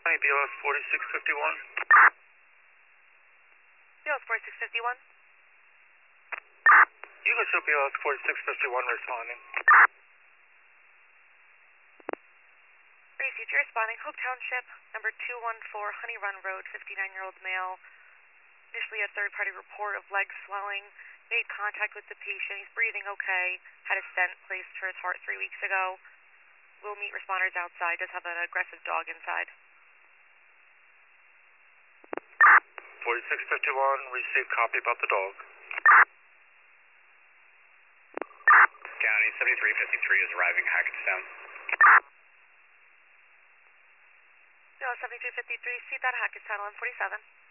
County BLS 4651. BLS 4651. Eagle Show BLS 4651 responding. Received, you're responding. Hope Township, number 214, Honey Run Road, 59-year-old male. Initially a third-party report of leg swelling. Made contact with the patient. He's breathing okay. Had a stent placed for his heart 3 weeks ago. We'll meet responders outside. Does have an aggressive dog inside. 4651, received copy about the dog. County 7353 is arriving Hackettstown. BLS 7353, see that Hackettstown 147.